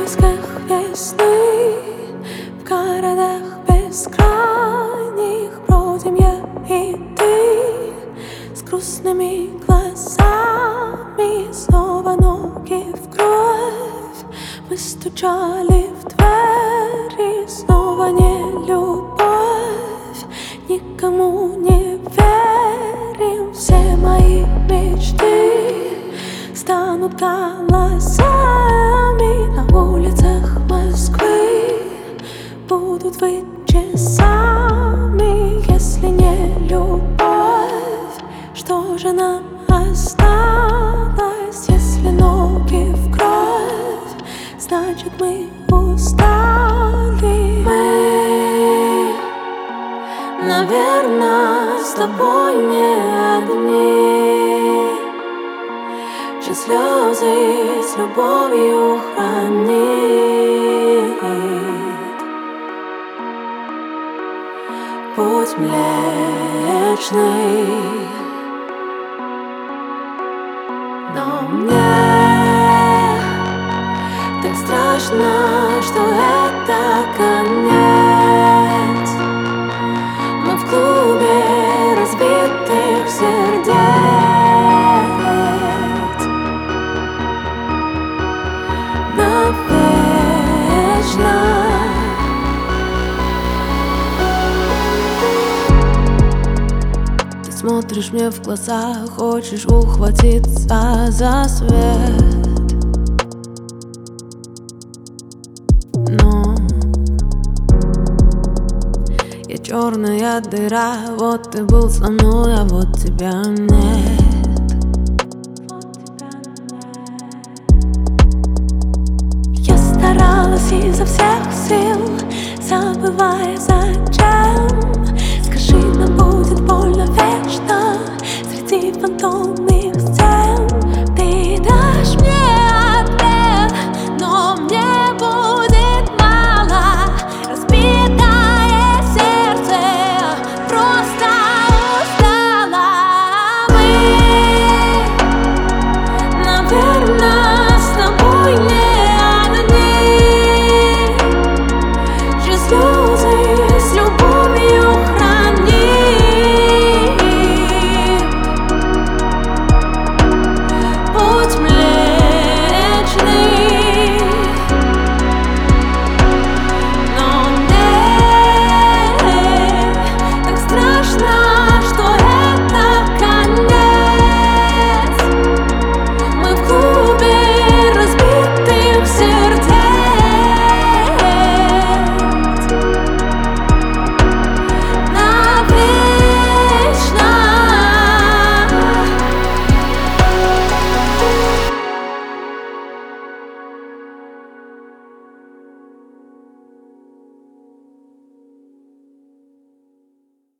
поисках весны, в городах бескрайних бродим я и ты, с грустными глазами, снова ноги в кровь. Мы стучали в двери, снова не любовь, никому не верим. Все мои мечты станут голосами на улицах Москвы, будут выть часами. Если не любовь, что же нам осталось? Если ноги в кровь, значит мы устали. Мы, наверное, с тобой не одни, чьи слезы с любовью хранит путь Млечный. Но мне так страшно, что это конец. Мы в клубе разбитых сердец навечно. Ты смотришь мне в глаза, хочешь ухватиться за свет, но я черная дыра. Вот ты был со мной, а вот тебя нет. Я старалась изо всех сил, забывая зачем. Скажи, нам будет больно вечно среди фантомных